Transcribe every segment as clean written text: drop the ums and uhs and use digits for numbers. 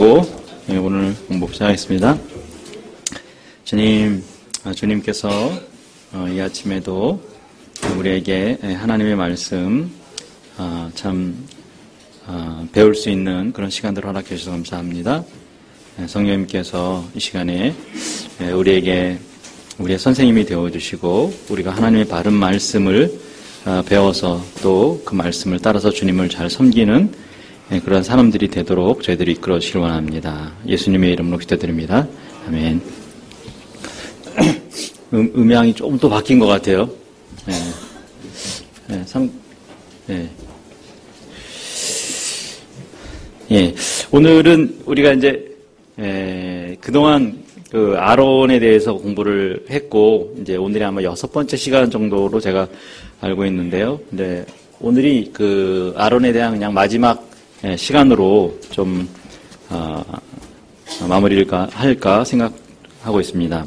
기도하고 오늘 공부 시작하겠습니다. 주님께서 이 아침에도 우리에게 하나님의 말씀 배울 수 있는 그런 시간들을 허락해 주셔서 감사합니다. 성령님께서 이 시간에 우리에게 우리의 선생님이 되어주시고 우리가 하나님의 바른 말씀을 배워서 또 그 말씀을 따라서 주님을 잘 섬기는 그런 사람들이 되도록 저희들이 이끌어 주시길 원합니다. 예수님의 이름으로 기도드립니다. 아멘. 음향이 조금 또 바뀐 것 같아요. 오늘은 우리가 이제 그동안 그 아론에 대해서 공부를 했고 이제 오늘이 아마 6번째 시간 정도로 제가 알고 있는데요. 근데 오늘이 그 아론에 대한 그냥 마지막 시간으로 좀 마무리를 할까 생각하고 있습니다.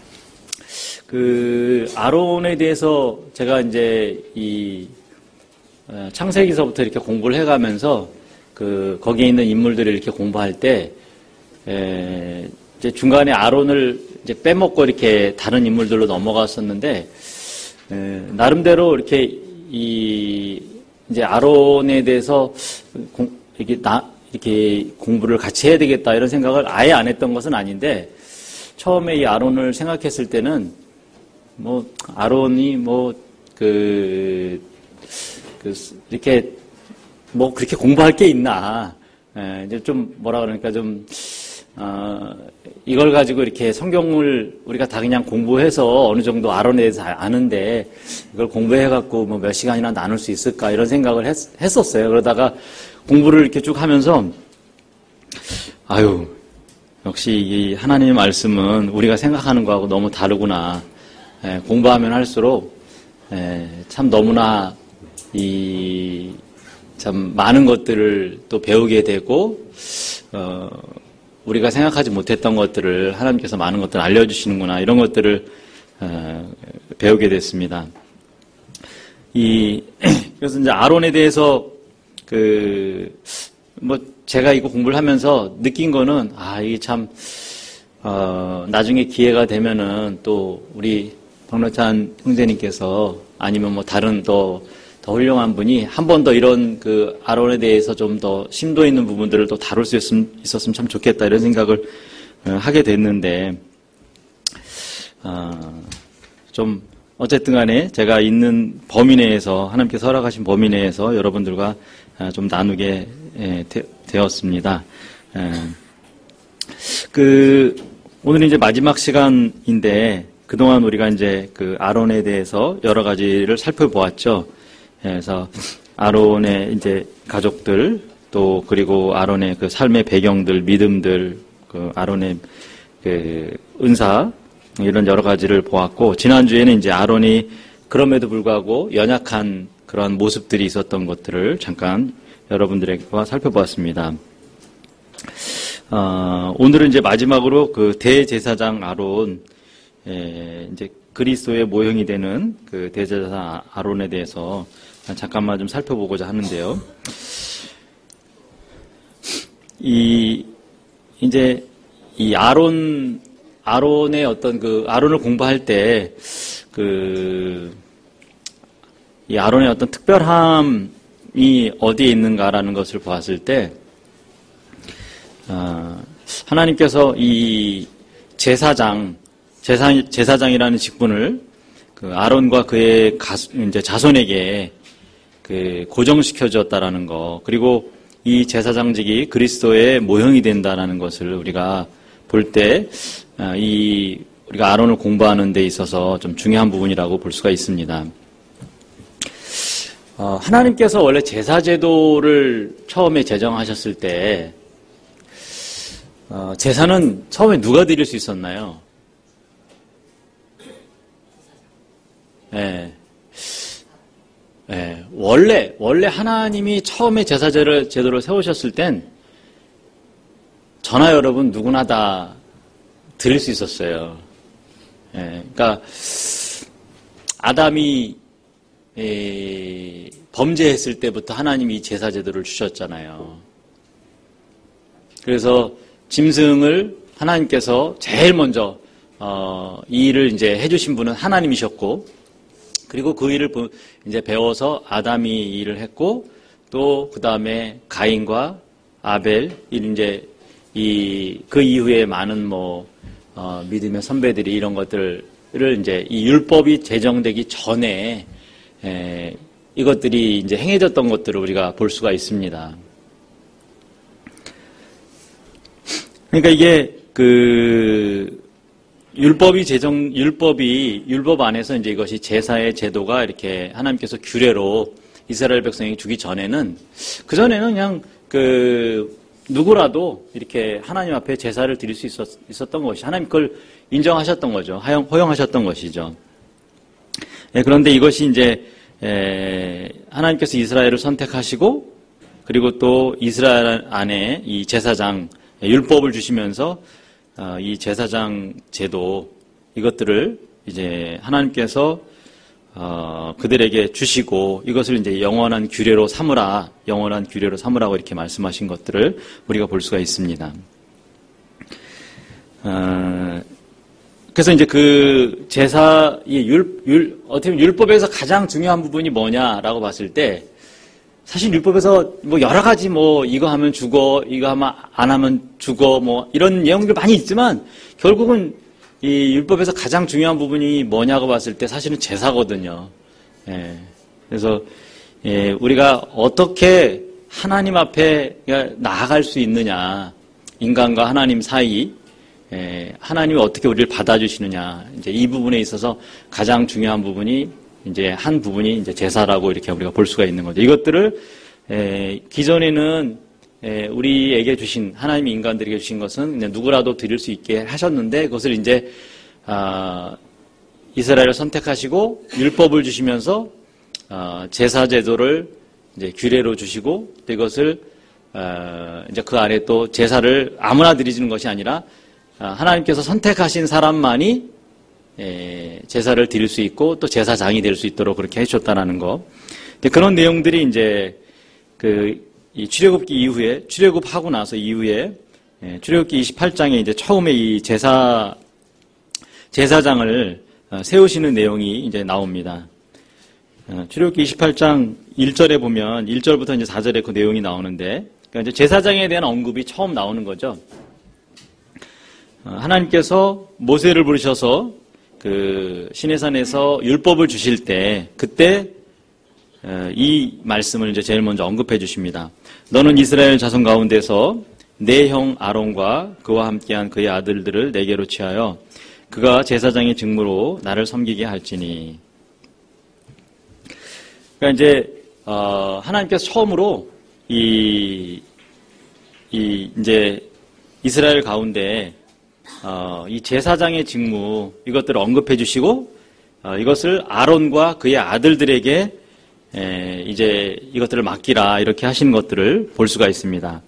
그 아론에 대해서 제가 이제 이 창세기서부터 이렇게 공부를 해가면서 그 거기에 있는 인물들을 이렇게 공부할 때 이제 중간에 아론을 이제 빼먹고 이렇게 다른 인물들로 넘어갔었는데 나름대로 이렇게 이제 아론에 대해서 이렇게 공부를 같이 해야 되겠다 이런 생각을 아예 안 했던 것은 아닌데 처음에 이 아론을 생각했을 때는 뭐 아론이 이렇게 뭐 그렇게 공부할 게 있나 이제 좀 뭐라 그러니까 좀 이걸 가지고 이렇게 성경을 우리가 다 그냥 공부해서 어느 정도 아론에 대해서 아는데 이걸 공부해갖고 뭐 몇 시간이나 나눌 수 있을까 이런 생각을 했었어요. 그러다가 공부를 이렇게 쭉 하면서 역시 이 하나님의 말씀은 우리가 생각하는 거하고 너무 다르구나. 공부하면 할수록 참 너무나 참 많은 것들을 또 배우게 되고 우리가 생각하지 못했던 것들을 하나님께서 많은 것들을 알려주시는구나 이런 것들을 배우게 됐습니다. 그래서 이제 아론에 대해서 제가 이거 공부를 하면서 느낀 거는 이게 참 나중에 기회가 되면은 또 우리 박노찬 형제님께서 아니면 뭐 다른 더 훌륭한 분이 한 번 더 이런 그 아론에 대해서 좀 더 심도 있는 부분들을 또 다룰 수 있었으면 참 좋겠다 이런 생각을 하게 됐는데 좀 어쨌든 간에 제가 있는 범위 내에서 하나님께서 허락하신 범위 내에서 여러분들과 좀 나누게 되었습니다. 오늘은 이제 마지막 시간인데 그동안 우리가 이제 그 아론에 대해서 여러 가지를 살펴보았죠. 그래서 아론의 이제 가족들 또 그리고 아론의 그 삶의 배경들, 믿음들, 그 아론의 그 은사 이런 여러 가지를 보았고 지난주에는 이제 아론이 그럼에도 불구하고 연약한 그런 모습들이 있었던 것들을 잠깐 여러분들과 살펴보았습니다. 오늘은 이제 마지막으로 그 대제사장 아론 이제 그리스도의 모형이 되는 그 대제사장 아론에 대해서 잠깐만 좀 살펴보고자 하는데요. 이제 이 아론의 어떤 그 아론을 공부할 때 이 아론의 어떤 특별함이 어디에 있는가라는 것을 보았을 때 하나님께서 이 제사장이라는 직분을 그 아론과 그의 이제 자손에게 고정시켜 주었다라는 거, 그리고 이 제사장직이 그리스도의 모형이 된다라는 것을 우리가 볼 때 우리가 아론을 공부하는 데 있어서 좀 중요한 부분이라고 볼 수가 있습니다. 하나님께서 원래 제사제도를 처음에 제정하셨을 때 제사는 처음에 누가 드릴 수 있었나요? 원래 하나님이 처음에 제사제도를 세우셨을 땐 저나 여러분 누구나 다 드릴 수 있었어요. 그러니까 아담이 범죄했을 때부터 하나님이 제사제도를 주셨잖아요. 그래서 짐승을 하나님께서 제일 먼저 이 일을 이제 해주신 분은 하나님이셨고, 그리고 그 일을 이제 배워서 아담이 일을 했고, 또 그 다음에 가인과 아벨, 이제 그 이후에 많은 믿음의 선배들이 이런 것들을 이제 이 율법이 제정되기 전에 이것들이 이제 행해졌던 것들을 우리가 볼 수가 있습니다. 그러니까 이게 율법 안에서 이제 이것이 제사의 제도가 이렇게 하나님께서 규례로 이스라엘 백성에게 주기 전에는, 그전에는 그냥 누구라도 이렇게 하나님 앞에 제사를 드릴 수 있었던 것이, 하나님 그걸 인정하셨던 거죠. 허용하셨던 것이죠. 그런데 이것이 이제 하나님께서 이스라엘을 선택하시고, 그리고 또 이스라엘 안에 이 제사장 율법을 주시면서 이 제사장 제도, 이것들을 이제 하나님께서 그들에게 주시고, 이것을 이제 영원한 규례로 삼으라고 이렇게 말씀하신 것들을 우리가 볼 수가 있습니다. 그래서 이제 그 어떻게 보면 율법에서 가장 중요한 부분이 뭐냐라고 봤을 때, 사실 율법에서 여러 가지 이거 하면 죽어, 이거 하면 안 하면 죽어, 이런 내용들 많이 있지만, 결국은 이 율법에서 가장 중요한 부분이 뭐냐고 봤을 때 사실은 제사거든요. 그래서 우리가 어떻게 하나님 앞에 나아갈 수 있느냐, 인간과 하나님 사이, 하나님이 어떻게 우리를 받아주시느냐, 이제 이 부분에 있어서 가장 중요한 부분이 이제 한 부분이 이제 제사라고 이렇게 우리가 볼 수가 있는 거죠. 이것들을 기존에는 우리에게 주신, 하나님이 인간들에게 주신 것은 그냥 누구라도 드릴 수 있게 하셨는데, 그것을 이제 이스라엘을 선택하시고 율법을 주시면서 제사 제도를 이제 규례로 주시고, 또 이것을 이제 그 안에 또 제사를 아무나 드리는 것이 아니라 하나님께서 선택하신 사람만이 제사를 드릴 수 있고 또 제사장이 될 수 있도록 그렇게 해주셨다는 거. 그런 내용들이 이제 이 출애굽기 이후에, 출애굽하고 나서 이후에 출애굽기 28장에 이제 처음에 이 제사장을 세우시는 내용이 이제 나옵니다. 출애굽기 28장 1절에 보면 1절부터 이제 4절에 그 내용이 나오는데, 그러니까 이제 제사장에 대한 언급이 처음 나오는 거죠. 하나님께서 모세를 부르셔서 시내산에서 율법을 주실 때, 그때 이 말씀을 이제 제일 먼저 언급해 주십니다. 너는 이스라엘 자손 가운데서 내 형 아론과 그와 함께한 그의 아들들을 내게로 취하여 그가 제사장의 직무로 나를 섬기게 할지니. 그러니까 이제 하나님께서 처음으로 이제 이스라엘 가운데 이 제사장의 직무, 이것들을 언급해 주시고, 이것을 아론과 그의 아들들에게 이제 이것들을 맡기라, 이렇게 하시는 것들을 볼 수가 있습니다.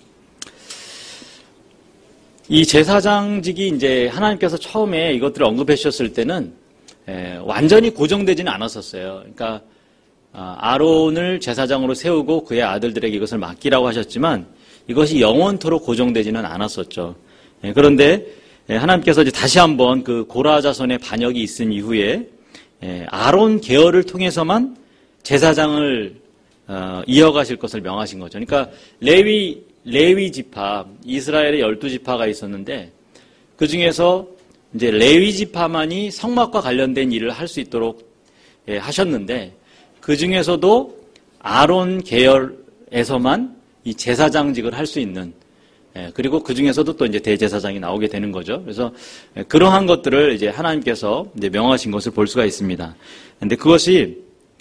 이 제사장직이 이제 하나님께서 처음에 이것들을 언급해 주셨을 때는 완전히 고정되지는 않았었어요. 그러니까 아론을 제사장으로 세우고 그의 아들들에게 이것을 맡기라고 하셨지만, 이것이 영원토록 고정되지는 않았었죠. 그런데 하나님께서 이제 다시 한번 그 고라 자손의 반역이 있은 이후에 아론 계열을 통해서만 제사장을 이어가실 것을 명하신 거죠. 그러니까 레위 지파, 이스라엘의 12지파가 있었는데, 그 중에서 이제 레위 지파만이 성막과 관련된 일을 할 수 있도록 하셨는데, 그 중에서도 아론 계열에서만 이 제사장직을 할 수 있는, 그리고 그 중에서도 또 이제 대제사장이 나오게 되는 거죠. 그래서 그러한 것들을 이제 하나님께서 이제 명하신 것을 볼 수가 있습니다. 근데 그것이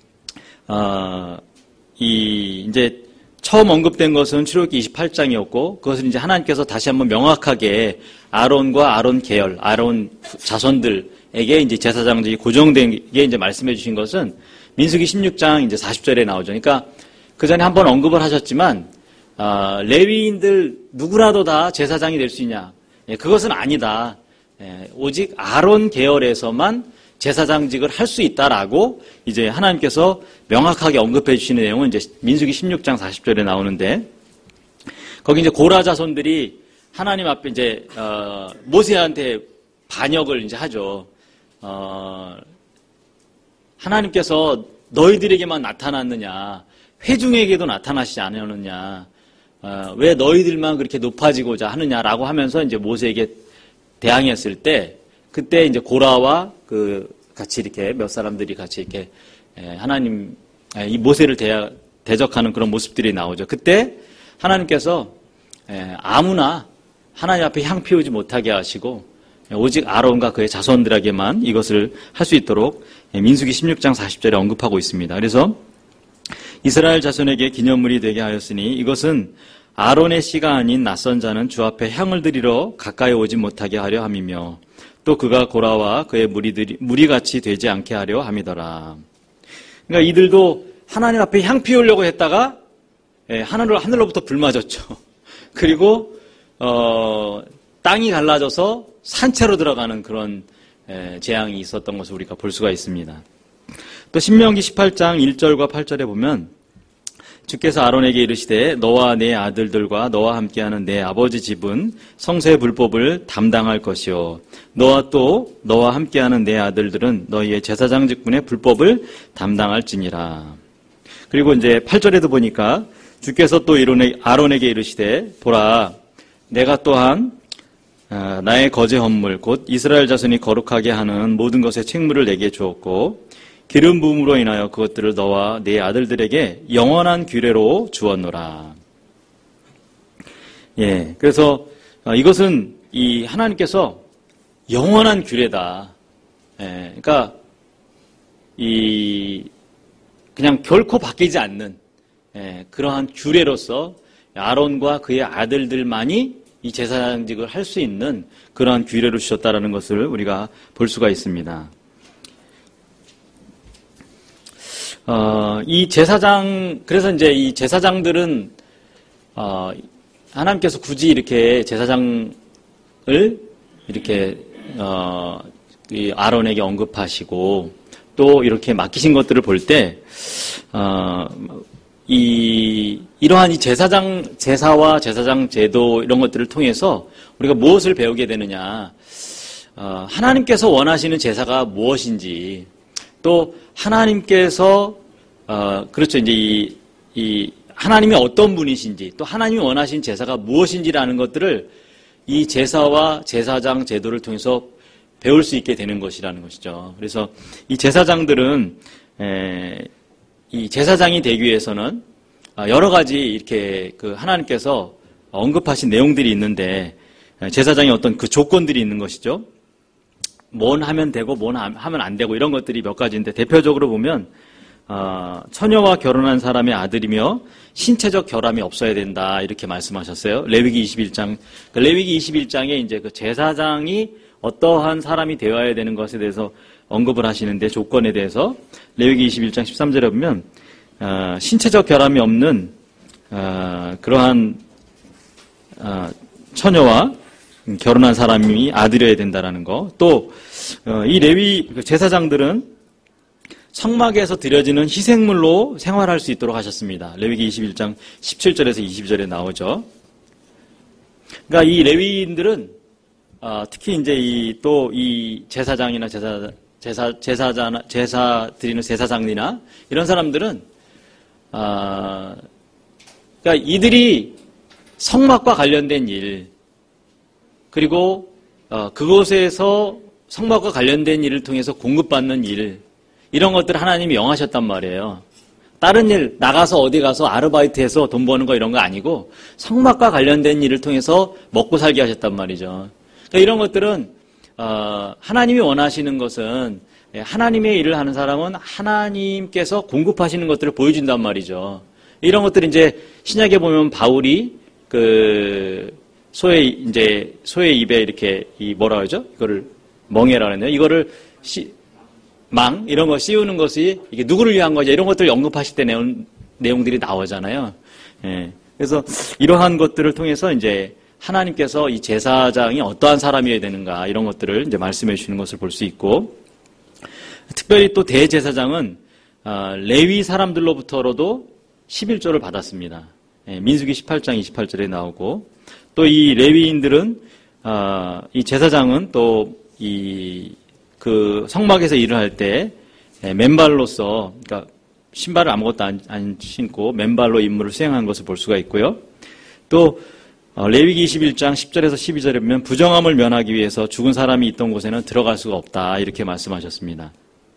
이제 처음 언급된 것은 출애굽기 28장이었고, 그것을 이제 하나님께서 다시 한번 명확하게 아론과 아론 계열, 아론 자손들에게 이제 제사장직이 고정된 게 이제 말씀해 주신 것은 민수기 16장 이제 40절에 나오죠. 그러니까 그 전에 한번 언급을 하셨지만, 레위인들 누구라도 다 제사장이 될 수 있냐? 그것은 아니다. 오직 아론 계열에서만 제사장직을 할 수 있다라고 이제 하나님께서 명확하게 언급해 주시는 내용은 이제 민수기 16장 40절에 나오는데, 거기 이제 고라 자손들이 하나님 앞에 이제 모세한테 반역을 이제 하죠. 하나님께서 너희들에게만 나타났느냐, 회중에게도 나타나시지 않았느냐, 왜 너희들만 그렇게 높아지고자 하느냐라고 하면서 이제 모세에게 대항했을 때, 그때 이제 고라와 같이 이렇게 몇 사람들이 같이 이렇게 하나님, 이 모세를 대적하는 그런 모습들이 나오죠. 그때 하나님께서 아무나 하나님 앞에 향 피우지 못하게 하시고 오직 아론과 그의 자손들에게만 이것을 할 수 있도록 민수기 16장 40절에 언급하고 있습니다. 그래서 이스라엘 자손에게 기념물이 되게 하였으니 이것은 아론의 씨가 아닌 낯선 자는 주 앞에 향을 드리러 가까이 오지 못하게 하려 함이며 또 그가 고라와 그의 무리같이 되지 않게 하려 함이더라. 그러니까 이들도 하나님 앞에 향 피우려고 했다가 하늘로부터 불 맞았죠. 그리고 땅이 갈라져서 산채로 들어가는 그런 재앙이 있었던 것을 우리가 볼 수가 있습니다. 또 신명기 18장 1절과 8절에 보면 주께서 아론에게 이르시되 너와 내 아들들과 너와 함께하는 내 아버지 집은 성소의 불법을 담당할 것이요 너와 함께하는 내 아들들은 너희의 제사장 직분의 불법을 담당할지니라. 그리고 이제 8절에도 보니까 주께서 또 아론에게 이르시되 보라 내가 또한 나의 거제 헌물 곧 이스라엘 자손이 거룩하게 하는 모든 것의 책무를 내게 주었고 기름 부음으로 인하여 그것들을 너와 네 아들들에게 영원한 규례로 주었노라. 예, 그래서 이것은 이 하나님께서 영원한 규례다. 예, 그러니까 그냥 결코 바뀌지 않는 그러한 규례로서 아론과 그의 아들들만이 이 제사장직을 할 수 있는 그러한 규례를 주셨다라는 것을 우리가 볼 수가 있습니다. 그래서 이제 이 제사장들은, 하나님께서 굳이 이렇게 제사장을 이렇게, 이 아론에게 언급하시고 또 이렇게 맡기신 것들을 볼 때, 이러한 이 제사와 제사장 제도 이런 것들을 통해서 우리가 무엇을 배우게 되느냐. 하나님께서 원하시는 제사가 무엇인지, 또 하나님께서, 그렇죠. 이제 하나님이 어떤 분이신지, 또 하나님이 원하신 제사가 무엇인지라는 것들을 이 제사와 제사장 제도를 통해서 배울 수 있게 되는 것이라는 것이죠. 그래서 이 제사장들은, 이 제사장이 되기 위해서는 여러 가지 이렇게 하나님께서 언급하신 내용들이 있는데 제사장의 어떤 그 조건들이 있는 것이죠. 뭔 하면 되고 뭔 하면 안 되고 이런 것들이 몇 가지인데 대표적으로 보면 처녀와 결혼한 사람의 아들이며 신체적 결함이 없어야 된다 이렇게 말씀하셨어요. 레위기 21장에 이제 그 제사장이 어떠한 사람이 되어야 되는 것에 대해서 언급을 하시는데 조건에 대해서 레위기 21장 13절에 보면 신체적 결함이 없는 그러한 처녀와 결혼한 사람이 아들이어야 된다라는 거. 또 이 레위 제사장들은 성막에서 드려지는 희생물로 생활할 수 있도록 하셨습니다. 레위기 21장 17절에서 20절에 나오죠. 그러니까 이 레위인들은 특히 이제 이 제사장이나 제사 드리는 제사장이나 이런 사람들은 그러니까 이들이 성막과 관련된 일, 그리고 그곳에서 성막과 관련된 일을 통해서 공급받는 일, 이런 것들을 하나님이 영하셨단 말이에요. 다른 일, 나가서 어디 가서 아르바이트해서 돈 버는 거 이런 거 아니고 성막과 관련된 일을 통해서 먹고 살게 하셨단 말이죠. 그러니까 이런 것들은 하나님이 원하시는 것은 하나님의 일을 하는 사람은 하나님께서 공급하시는 것들을 보여준단 말이죠. 이런 것들이 이제 신약에 보면 바울이 소의 입에 이렇게 뭐라 그러죠? 이거를 멍에라 그랬네요. 이거를 이런 거 씌우는 것이 이게 누구를 위한 거냐 이런 것들을 언급하실 때 내용들이 나오잖아요. 예. 그래서 이러한 것들을 통해서 이제 하나님께서 이 제사장이 어떠한 사람이어야 되는가 이런 것들을 이제 말씀해 주시는 것을 볼 수 있고, 특별히 또 대제사장은 레위 사람들로부터로도 11조를 받았습니다. 예, 민수기 18장 28절에 나오고, 또 이 레위인들은 이 제사장은 또 그 성막에서 일을 할 때 맨발로서, 그러니까 신발을 아무것도 안 신고 맨발로 임무를 수행한 것을 볼 수가 있고요. 또 레위기 21장 10절에서 12절에 보면 부정함을 면하기 위해서 죽은 사람이 있던 곳에는 들어갈 수가 없다, 이렇게 말씀하셨습니다.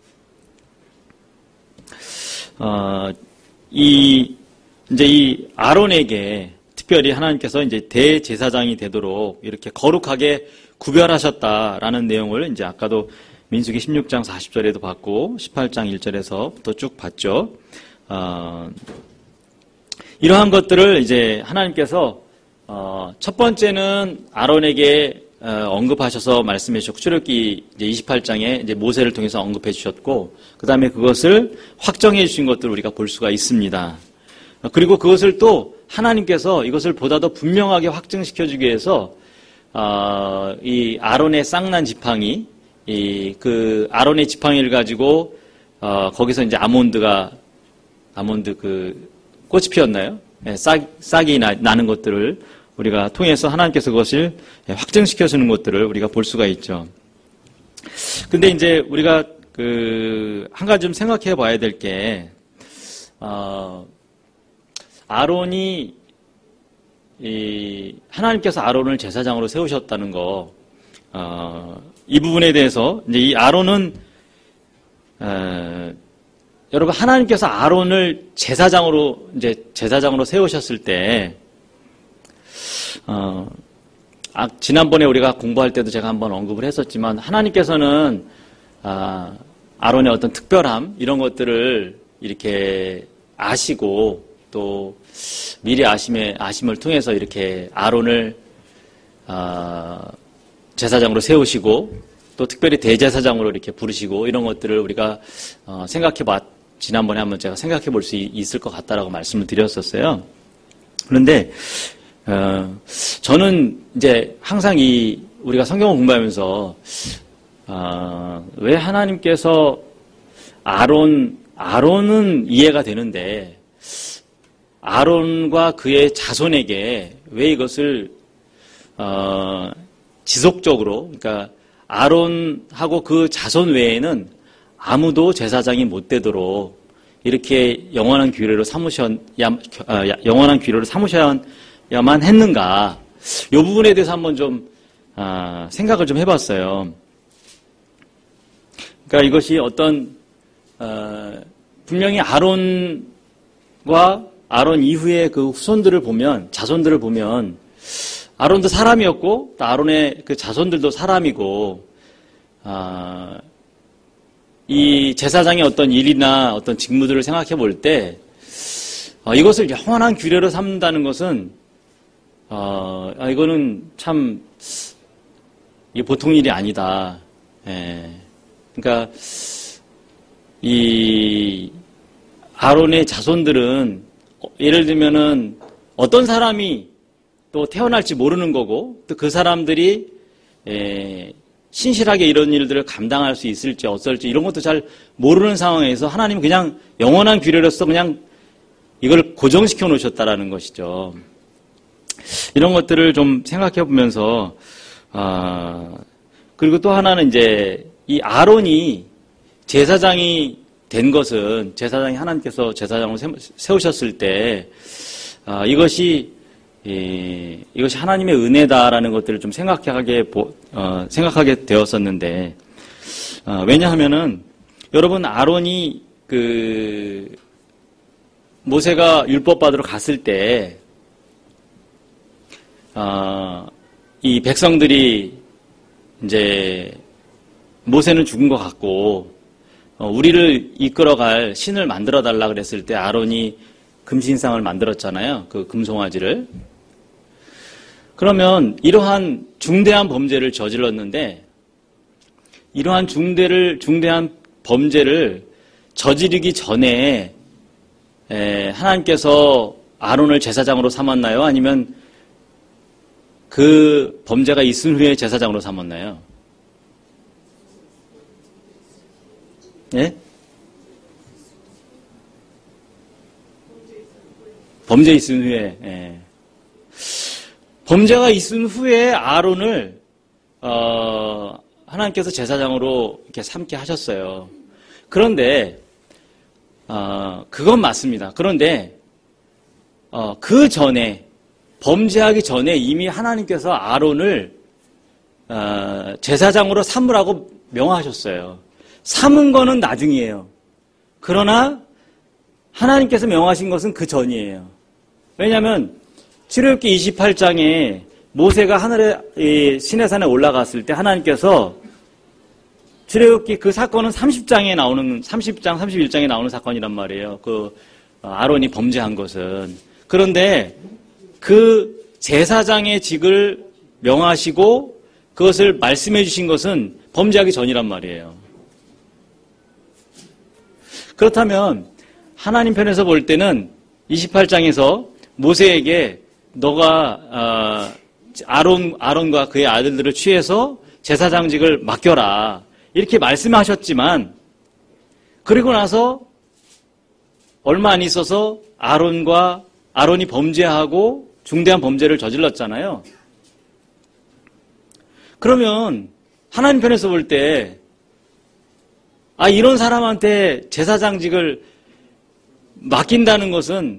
이제 이 아론에게 특별히 하나님께서 이제 대제사장이 되도록 이렇게 거룩하게 구별하셨다라는 내용을 이제 아까도 민수기 16장 40절에도 봤고 18장 1절에서부터 쭉 봤죠. 이러한 것들을 이제 하나님께서 첫 번째는 아론에게 언급하셔서 말씀해 주셨고, 출애굽기 이제 28장에 이제 모세를 통해서 언급해 주셨고, 그 다음에 그것을 확정해 주신 것들을 우리가 볼 수가 있습니다. 그리고 그것을 또 하나님께서 이것을 보다 더 분명하게 확증시켜 주기 위해서 이 아론의 쌍난 지팡이, 그 아론의 지팡이를 가지고 거기서 이제 아몬드 그 꽃이 피었나요? 네, 싹이 나는 것들을 우리가 통해서 하나님께서 그것을 확증시켜 주는 것들을 우리가 볼 수가 있죠. 근데 이제 우리가 한 가지 좀 생각해 봐야 될 게, 아론이 하나님께서 아론을 제사장으로 세우셨다는 거, 이 부분에 대해서 이제 이 아론은 여러분, 하나님께서 아론을 제사장으로 세우셨을 때, 지난번에 우리가 공부할 때도 제가 한번 언급을 했었지만, 하나님께서는 아론의 어떤 특별함, 이런 것들을 이렇게 아시고, 또 미리 아심을 통해서 이렇게 아론을 제사장으로 세우시고, 또 특별히 대제사장으로 이렇게 부르시고, 이런 것들을 우리가 지난번에 한번 제가 생각해 볼 수 있을 것 같다라고 말씀을 드렸었어요. 그런데 저는 이제 항상 우리가 성경을 공부하면서 왜 하나님께서 아론은 이해가 되는데 아론과 그의 자손에게 왜 이것을 지속적으로, 그러니까 아론하고 그 자손 외에는 아무도 제사장이 못 되도록 이렇게 영원한 규례로 삼으셔야만 했는가? 이 부분에 대해서 한번 좀 생각을 좀 해봤어요. 그러니까 이것이 분명히 아론과 아론 이후의 그 후손들을 보면, 자손들을 보면, 아론도 사람이었고, 또 아론의 그 자손들도 사람이고, 이 제사장의 어떤 일이나 어떤 직무들을 생각해 볼 때, 이것을 영원한 규례로 삼는다는 것은, 이거는 참, 이게 보통 일이 아니다. 예. 그러니까, 이 아론의 자손들은, 예를 들면은 어떤 사람이 또 태어날지 모르는 거고, 또 그 사람들이, 신실하게 이런 일들을 감당할 수 있을지 어떨지 이런 것도 잘 모르는 상황에서 하나님은 그냥 영원한 규례로서 그냥 이걸 고정시켜 놓으셨다라는 것이죠. 이런 것들을 좀 생각해 보면서, 그리고 또 하나는 이제 이 아론이 제사장이 된 것은, 제사장이 하나님께서 제사장으로 세우셨을 때, 이것이 하나님의 은혜다라는 것들을 좀 생각하게 되었었는데, 왜냐하면은, 여러분, 아론이 모세가 율법 받으러 갔을 때, 이 백성들이 이제 모세는 죽은 것 같고, 우리를 이끌어갈 신을 만들어 달라 그랬을 때 아론이 금신상을 만들었잖아요. 그 금송아지를. 그러면 이러한 중대한 범죄를 저질렀는데, 이러한 중대한 범죄를 저지르기 전에 하나님께서 아론을 제사장으로 삼았나요? 아니면 그 범죄가 있은 후에 제사장으로 삼았나요? 예? 범죄 있은 후에. 예. 범죄가 있은 후에 아론을 하나님께서 제사장으로 이렇게 삼게 하셨어요. 그런데 그건 맞습니다. 그런데 그 전에 범죄하기 전에 이미 하나님께서 아론을 제사장으로 삼으라고 명하셨어요. 삼은 거는 나중이에요. 그러나 하나님께서 명하신 것은 그 전이에요. 왜냐하면 출애굽기 28장에 모세가 하늘에 시내산에 올라갔을 때 하나님께서 출애굽기 그 사건은 30장, 31장에 나오는 사건이란 말이에요. 그 아론이 범죄한 것은. 그런데 그 제사장의 직을 명하시고 그것을 말씀해 주신 것은 범죄하기 전이란 말이에요. 그렇다면 하나님 편에서 볼 때는 28장에서 모세에게 너가 아론과 그의 아들들을 취해서 제사장직을 맡겨라 이렇게 말씀하셨지만 그리고 나서 얼마 안 있어서 아론이 범죄하고 중대한 범죄를 저질렀잖아요. 그러면 하나님 편에서 볼 때 이런 사람한테 제사장직을 맡긴다는 것은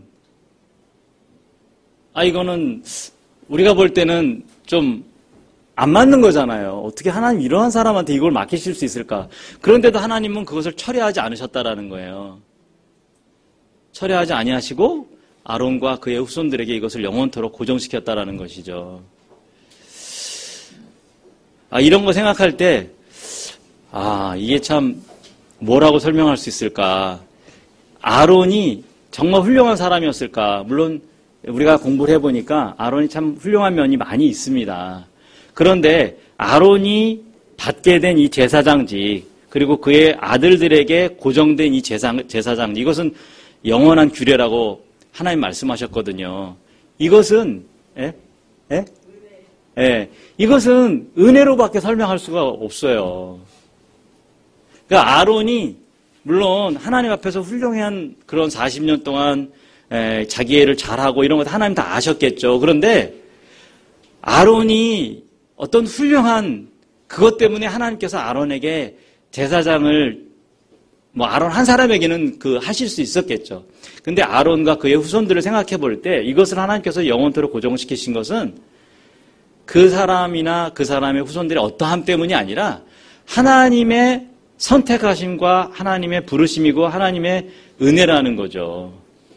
이거는 우리가 볼 때는 좀 안 맞는 거잖아요. 어떻게 하나님 이러한 사람한테 이걸 맡기실 수 있을까? 그런데도 하나님은 그것을 철회하지 않으셨다라는 거예요. 철회하지 아니하시고 아론과 그의 후손들에게 이것을 영원토록 고정시켰다라는 것이죠. 이런 거 생각할 때 이게 참 뭐라고 설명할 수 있을까? 아론이 정말 훌륭한 사람이었을까? 물론 우리가 공부를 해보니까 아론이 참 훌륭한 면이 많이 있습니다. 그런데 아론이 받게 된 이 제사장직 그리고 그의 아들들에게 고정된 이 제사장직 이것은 영원한 규례라고 하나님 말씀하셨거든요. 이것은 이것은 은혜로밖에 설명할 수가 없어요. 그러니까 아론이 물론 하나님 앞에서 훌륭한 그런 40년 동안 자기 일을 잘하고 이런 것 하나님 다 아셨겠죠. 그런데 아론이 어떤 훌륭한 그것 때문에 하나님께서 아론에게 제사장을 아론 한 사람에게는 하실 수 있었겠죠. 근데 아론과 그의 후손들을 생각해 볼 때 이것을 하나님께서 영원토록 고정시키신 것은 그 사람이나 그 사람의 후손들의 어떠함 때문이 아니라 하나님의 선택하심과 하나님의 부르심이고 하나님의 은혜라는 거죠.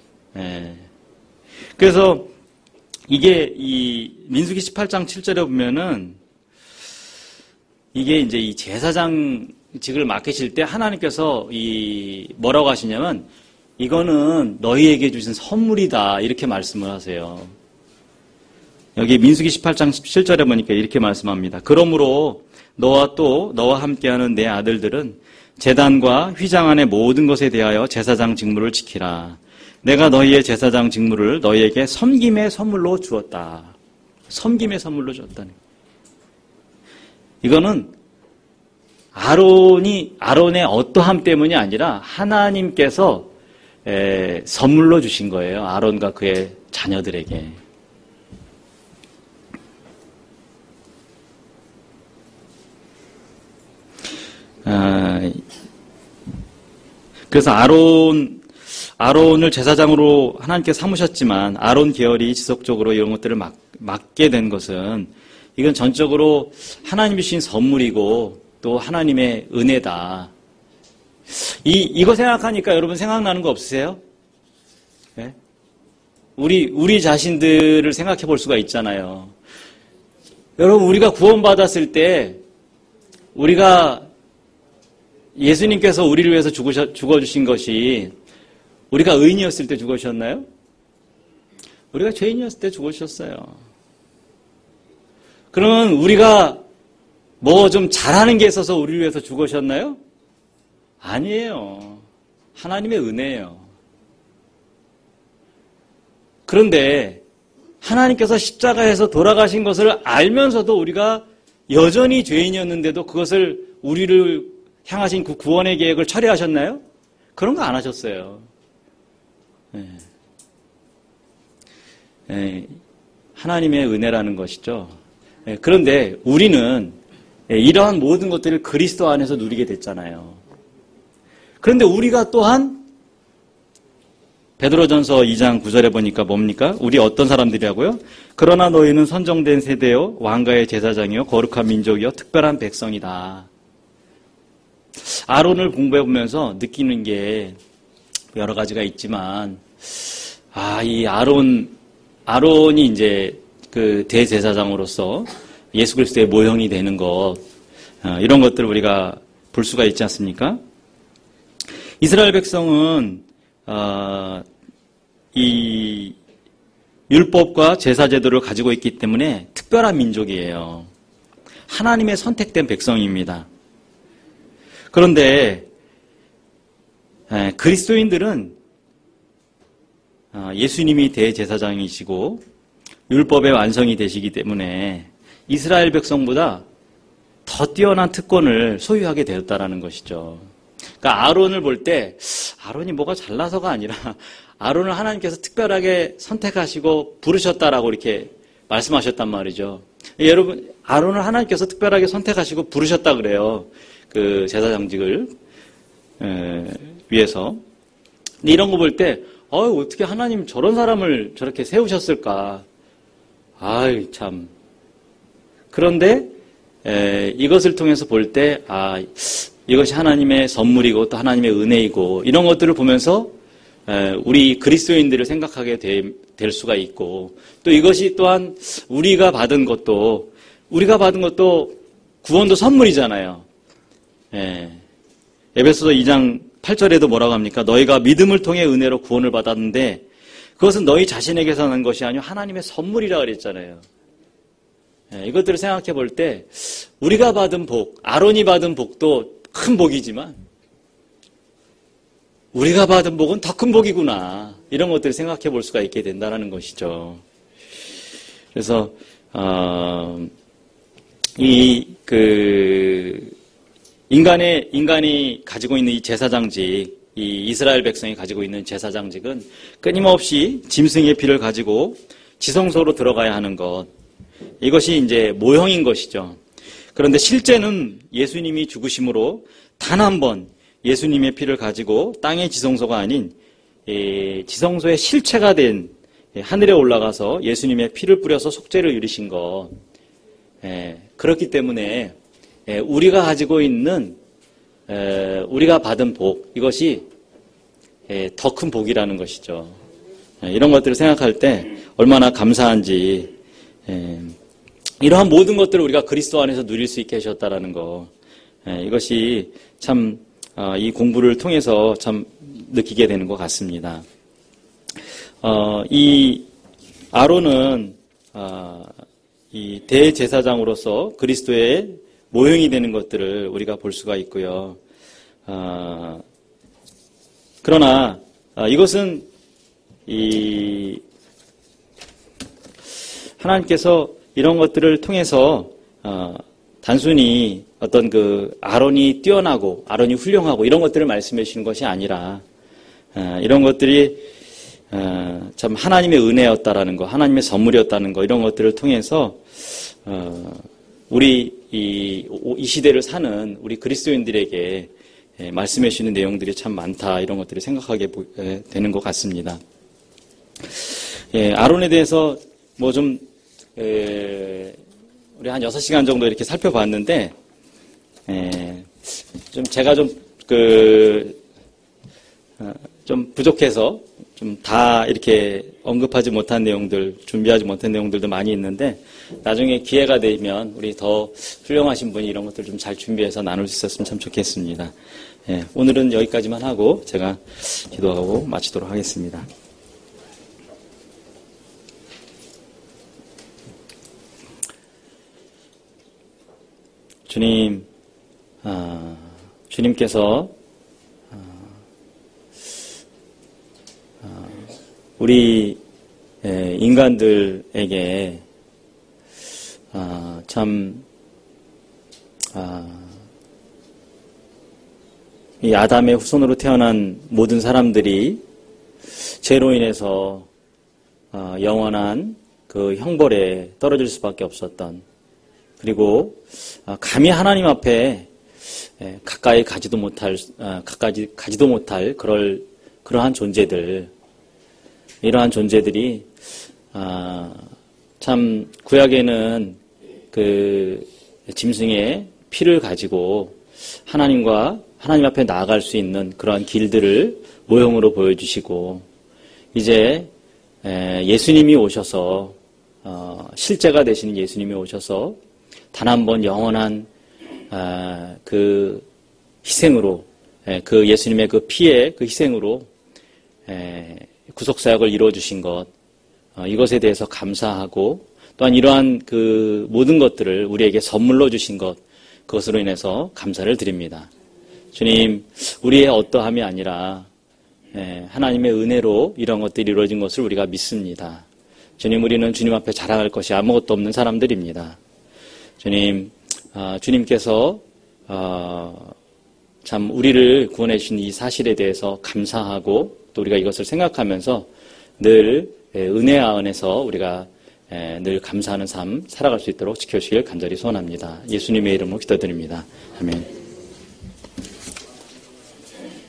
그래서 이게 이 민수기 18장 7절에 보면은 이게 이제 이 제사장직을 맡기실 때 하나님께서 뭐라고 하시냐면 이거는 너희에게 주신 선물이다 이렇게 말씀을 하세요. 여기 민수기 18장 17절에 보니까 이렇게 말씀합니다. 그러므로 너와 함께하는 내 아들들은 제단과 휘장 안의 모든 것에 대하여 제사장 직무를 지키라. 내가 너희의 제사장 직무를 너희에게 섬김의 선물로 주었다. 섬김의 선물로 주었다는. 이거는 아론의 어떠함 때문이 아니라 하나님께서 선물로 주신 거예요. 아론과 그의 자녀들에게. 그래서 아론을 제사장으로 하나님께 삼으셨지만 아론 계열이 지속적으로 이런 것들을 맡게 된 것은 이건 전적으로 하나님이 주신 선물이고 또 하나님의 은혜다. 이거 생각하니까 여러분 생각나는 거 없으세요? 네? 우리 자신들을 생각해 볼 수가 있잖아요. 여러분 우리가 구원받았을 때 우리가 예수님께서 우리를 위해서 죽어주신 것이 우리가 의인이었을 때 죽으셨나요? 우리가 죄인이었을 때 죽으셨어요. 그러면 우리가 뭐 좀 잘하는 게 있어서 우리를 위해서 죽으셨나요? 아니에요. 하나님의 은혜예요. 그런데 하나님께서 십자가에서 돌아가신 것을 알면서도 우리가 여전히 죄인이었는데도 그것을 우리를 향하신 그 구원의 계획을 철회하셨나요? 그런 거 안 하셨어요. 하나님의 은혜라는 것이죠. 그런데 우리는 이러한 모든 것들을 그리스도 안에서 누리게 됐잖아요. 그런데 우리가 또한 베드로전서 2장 9절에 보니까 뭡니까? 우리 어떤 사람들이라고요? 그러나 너희는 선정된 세대요 왕가의 제사장이요 거룩한 민족이요 특별한 백성이다. 아론을 공부해보면서 느끼는 게 여러 가지가 있지만 이 아론이 이제 그 대제사장으로서 예수 그리스도의 모형이 되는 것 이런 것들을 우리가 볼 수가 있지 않습니까? 이스라엘 백성은 이 율법과 제사 제도를 가지고 있기 때문에 특별한 민족이에요. 하나님의 선택된 백성입니다. 그런데 그리스도인들은 예수님이 대제사장이시고 율법의 완성이 되시기 때문에 이스라엘 백성보다 더 뛰어난 특권을 소유하게 되었다라는 것이죠. 그러니까 아론을 볼 때 아론이 뭐가 잘나서가 아니라 아론을 하나님께서 특별하게 선택하시고 부르셨다라고 이렇게 말씀하셨단 말이죠. 여러분, 아론을 하나님께서 특별하게 선택하시고 부르셨다 그래요. 그 제사장직을 위해서. 근데 이런 거 볼 때 어떻게 하나님 저런 사람을 저렇게 세우셨을까? 아이 참. 그런데 이것을 통해서 볼 때 이것이 하나님의 선물이고 또 하나님의 은혜이고 이런 것들을 보면서 우리 그리스도인들을 생각하게 될 수가 있고 또 이것이 또한 우리가 받은 것도 구원도 선물이잖아요. 에베소서 2장 8절에도 뭐라고 합니까? 너희가 믿음을 통해 은혜로 구원을 받았는데 그것은 너희 자신에게서 난 것이 아니요 하나님의 선물이라 그랬잖아요. 이것들을 생각해 볼 때 우리가 받은 복, 아론이 받은 복도 큰 복이지만 우리가 받은 복은 더 큰 복이구나. 이런 것들을 생각해 볼 수가 있게 된다는 것이죠. 그래서 인간이 가지고 있는 이 제사장직, 이 이스라엘 백성이 가지고 있는 제사장직은 끊임없이 짐승의 피를 가지고 지성소로 들어가야 하는 것. 이것이 이제 모형인 것이죠. 그런데 실제는 예수님이 죽으심으로 단 한 번 예수님의 피를 가지고 땅의 지성소가 아닌 지성소의 실체가 된 하늘에 올라가서 예수님의 피를 뿌려서 속죄를 이루신 것. 그렇기 때문에 우리가 가지고 있는 우리가 받은 복, 이것이 더 큰 복이라는 것이죠. 이런 것들을 생각할 때 얼마나 감사한지, 이러한 모든 것들을 우리가 그리스도 안에서 누릴 수 있게 하셨다라는 거, 이것이 참 이 공부를 통해서 참 느끼게 되는 것 같습니다. 이 아론은 이 대제사장으로서 그리스도의 모형이 되는 것들을 우리가 볼 수가 있고요. 그러나 이것은 하나님께서 이런 것들을 통해서 단순히 어떤 아론이 뛰어나고 아론이 훌륭하고 이런 것들을 말씀해 주시는 것이 아니라 이런 것들이 참 하나님의 은혜였다라는 거, 하나님의 선물이었다는 거, 이런 것들을 통해서 우리 이 시대를 사는 우리 그리스도인들에게 말씀해 주시는 내용들이 참 많다, 이런 것들을 생각하게 되는 것 같습니다. 아론에 대해서 우리 한 6시간 정도 이렇게 살펴봤는데, 제가 좀 부족해서 좀 다 이렇게 언급하지 못한 내용들, 준비하지 못한 내용들도 많이 있는데, 나중에 기회가 되면 우리 더 훌륭하신 분이 이런 것들 좀 잘 준비해서 나눌 수 있었으면 참 좋겠습니다. 오늘은 여기까지만 하고 제가 기도하고 마치도록 하겠습니다. 주님, 주님께서 우리 인간들에게 이 아담의 후손으로 태어난 모든 사람들이 죄로 인해서 영원한 그 형벌에 떨어질 수밖에 없었던, 그리고 감히 하나님 앞에 가까이 가지도 못할 그러한 존재들, 이러한 존재들이 참 구약에는 그 짐승의 피를 가지고 하나님 앞에 나아갈 수 있는 그러한 길들을 모형으로 보여주시고, 이제 예수님이 오셔서 실제가 되시는 예수님이 오셔서 단 한 번 영원한 그 희생으로, 그 예수님의 그 피의 그 희생으로 구속사역을 이루어주신 것, 이것에 대해서 감사하고, 또한 이러한 그 모든 것들을 우리에게 선물로 주신 것, 그것으로 인해서 감사를 드립니다. 주님, 우리의 어떠함이 아니라 하나님의 은혜로 이런 것들이 이루어진 것을 우리가 믿습니다. 주님, 우리는 주님 앞에 자랑할 것이 아무것도 없는 사람들입니다. 주님, 주님께서 참 우리를 구원해 주신 이 사실에 대해서 감사하고, 또 우리가 이것을 생각하면서 늘 은혜 안에서 우리가 늘 감사하는 삶 살아갈 수 있도록 지켜주시길 간절히 소원합니다. 예수님의 이름으로 기도드립니다. 아멘.